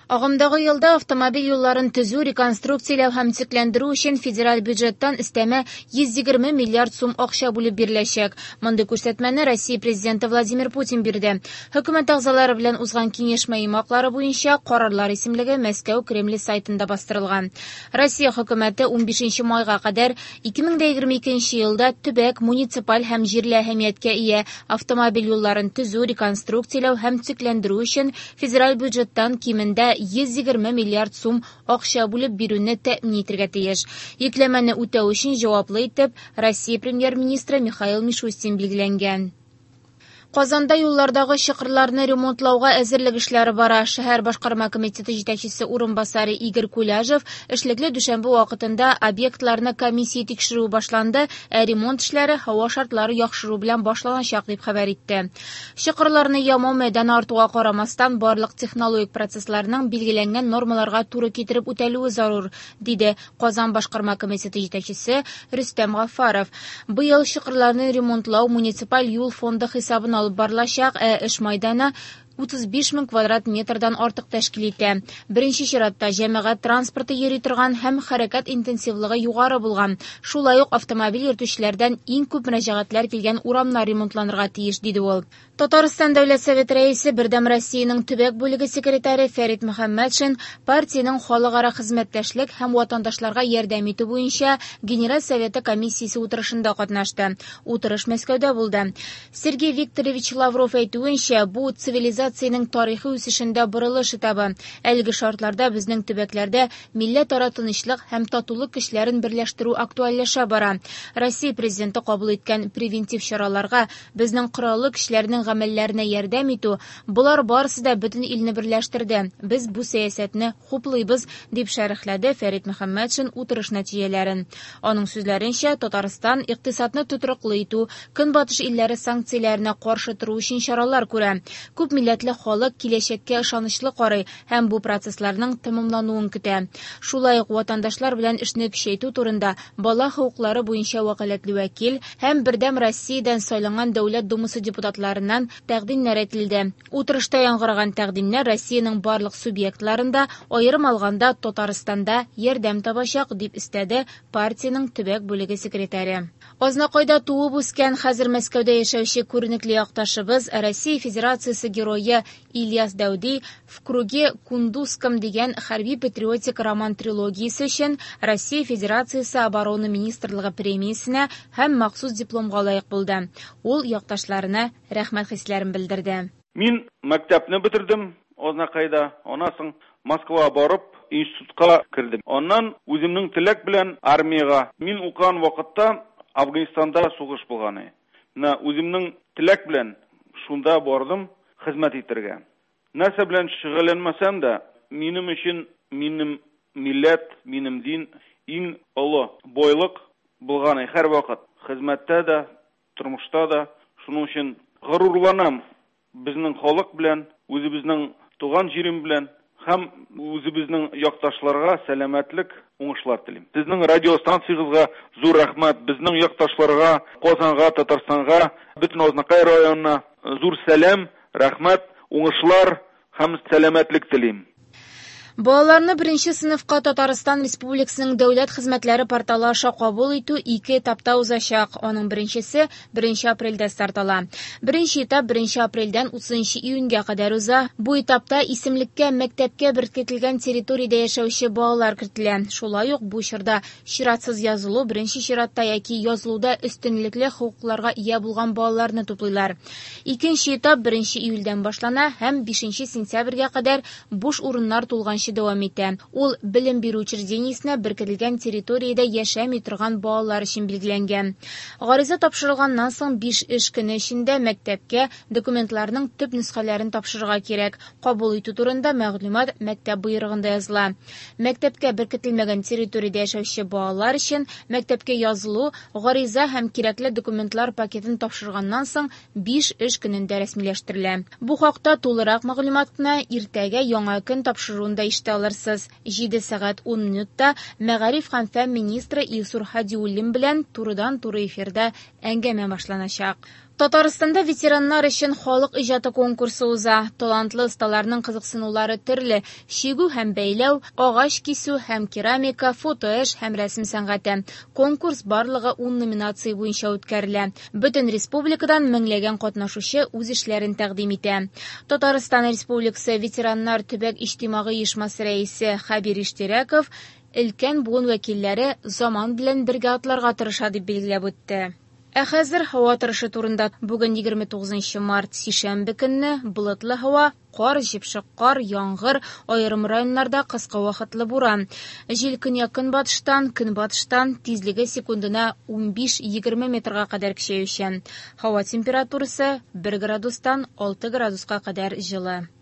Агымдагы елда автомобиль юлларын төзү, реконструкцияләү һәм төзекләндерү өчен федераль бюджеттан өстәмә 120 миллиард сум акча бүлеп биреләчәк. Мондый күрсәтмәне Россия президенты Владимир Путин бирде. Хөкүмәт әгъзалары белән узган киңәшмә йомаклары буенча карарлар исемлеге Мәскәү Кремль сайтында бастырылган. Россия хөкүмәте 15 майга кадәр 2022 елда төбәк, муниципаль һәм җирле әһәмияткә ия автомобиль юлларын төзү, реконструкцияләү һәм төзекләндерү өчен федераль бюджеттан кимендә 120 миллиард сум акча бүлеп бирүне тәэмин итәргә тиеш. Йөкләмәне үтәү өчен җаваплы итеп Россия премьер-министры Михаил Мишустин билгеләнгән. Казанда юллардагы чокырларны ремонтлауга әзерлек эшләре бара. Шәһәр башкарма комитеты җитәкчесе урынбасары Игорь Куляжев эшлекле дүшәмбе вакытында объектларны комиссия тикшерү башланды, ремонт эшләре һава шартлары яхшыру белән башланачак дип хәбәр итте. Чокырларны ямау мәйданы артуга карамастан барлык технологик процессларның билгеләнгән нормаларга туры китереп үтәлүе зарур, диде Казан башкарма комитеты җитәкчесе Рөстәм Гафаров. Быел чокырларны ремонтлау муниципаль юл фонды хисабына барылачак, эш мәйданы 35 мең квадрат метрдан артык тәшкил итә. Беренче чиратта җәмәгать транспорты йөри торган һәм хәрәкәт интенсивлыгы югары булган. Шулай ук автомобиль йөртүчеләрдән иң күп мөрәҗәгатьләр килгән урамнар ремонтланырга тиеш, диде ул. Татарстан Дәүләт Совет рәисе Бердәм Россиянең төбәк бүлеге секретаре Фәрит Мөхәммәтшин партиянең халыкара хезмәттәшлек һәм ватандашларга ярдәм итү буенча Генераль Советы комиссиясе утырышында катнашты. Утырыш Мәскәүдә булды. Сергей Викторович Лавров әйтүенчә, бу цивилизациянең тарихи үсешендә борылыш этабы. Әлеге шартларда безнең төбәкләрдә милләт-ара тынычлык һәм татулык көчләрен берләштерү актуальләшә бара. Россия президенты кабул иткән превентив чараларга безнең кораллы көчләрнең гамәлләренә ярдәм итү, булар барысы да бөтен илне берләштерде. Без бу сәясәтне хуплыйбыз, дип шәрехләде Фәрит Мөхәммәтшин утырыш нәтиҗәләрен. Аның сүзләренчә, Татарстан икътисадны тотрыклы итү, көнбатыш илләре санкцияләренә каршы тору өчен чаралар күрә. Күп милләтле халык киләчәккә ышанычлы карый һәм бу процессларның тәмамлануын көтә. Шулай ук ватандашлар белән эшне көчәйтү турында бала хукуклары буенча вәкаләтле вәкил һәм Бердәм Россиядән сайланган Дәүләт Думасы депутатларыннан тәкъдимнәр ителде. Утырышта яңгыраган тәкъдимнәр Россиянең барлык субъектларында, аерым алганда Татарстанда ярдәм табачак, дип истәде партиянең төбәк бүлеге секретаре. Азнакайда туып үскән, хәзер Мәскәүдә яшәүче күренекле якташыбыз Россия Федерациясе герое Ильяс Дәүди «В круге Кундузском» дигән хәрби-патриотик роман трилогиясе өчен Россия Федерациясе оборона министрлыгы премиясенә һәм махсус дипломга лаек булды. Ул якташларына рәхмәт хисләрен белдерде. Мин мәктәпне бетердем, Азнакайда, аннан Москвага барып, институтка кирдем. Аннан үземнең теләк белән армияга. Мин укыган вакытта Афганистанда сугыш булган. Үземнең теләк белән шунда бардым хезмәт итәргә. Нәрсә белән шөгыльләнмәсәм дә, минем өчен минем милләт, минем дин иң олы байлык булган һәр вакыт. Хезмәттә дә, тормышта да. Шуның өчен горурланам безнең халык белән, үзебезнең туган җирем белән һәм үзебезнең якташларга сәламәтлек, уңышлар телим. Сезнең радиостанциягызга зур рәхмәт, безнең якташларга, Казанга, Татарстанга, бөтен Азнакай районына зур сәлам, рәхмәт, уңышлар һәм сәламәтлек телим. Балаларны беренче сыйныфка Татарстан Республикасының дәүләт хезмәтләре порталы аша кабул итү 2 этапта узачак. Аның беренчесе 1 апрельдә стартала. Беренче этап 1 апрельдән 30 июньгә кадәр уза. Бу этапта исемлеккә мәктәпкә беркетелгән территориядә яшәүче балалар кертелә. Шулай ук бу чорда чиратсыз язылу, беренче чиратта яки язылуда өстенлекле хукукларга ия булган балаларны туплыйлар. Икенче этап 1 июльдән башлана һәм 5 сентябрьгә кадәр буш урыннар тулган дәвам итә. Ул белем бирү учреждениесенә беркетелгән территориядә яшәми торган балалар өчен билгеләнгән. Гариза тапшырылганнан соң 5 эш көне эчендә мәктәпкә документларның төп нөсхәләрен тапшырырга кирәк. Кабул итү турында мәгълүмат мәктәп буйрыгында языла. Мәктәпкә беркетелмәгән территориядә яшәүче балалар өчен мәктәпкә язылу, гариза һәм кирәкле документлар пакетын тапшырганнан соң 5 эш көнендә рәсмиләштерелә. Бу хакта тулырак мәгълүматны иртәгә яңа көн тапшыруында ишетә алырсыз. 7 сәгать 10 минутта Мәгариф һәм фән министры Илсур Һадиуллин белән турыдан-туры эфирда әңгәмә башланачак. Татарстанда ветераннар өчен халык иҗаты конкурсы уза. Талантлы осталарның кызыксынулары төрле: шигү һәм бәйләү, агач кисү һәм керамика, фотоэш һәм рәсем сәнгате. Конкурс барлыгы 10 номинация буенча үткәрелә. Бөтен республикадан меңләгән катнашучы үз эшләрен тәкъдим итә. Татарстан Республикасы ветераннар төбәк иҗтимагый оешмасы рәисе Хабир Иштирәков өлкән буын вәкилләре заман белән бергә атларга тырыша дип билгеләп үтте. Хәзер һава торышы турында. Бүген 29 март сишәмбе көнне болытлы һава, кар, җепшек кар, яңгыр, аерым районнарда кыска вакытлы буран. Җил көньяк-көнбатыштан тизлеге секундына 15-20 метрга кадәр көчәючән. Һава температурасы 1 градустан 6 градуска кадәр җылы.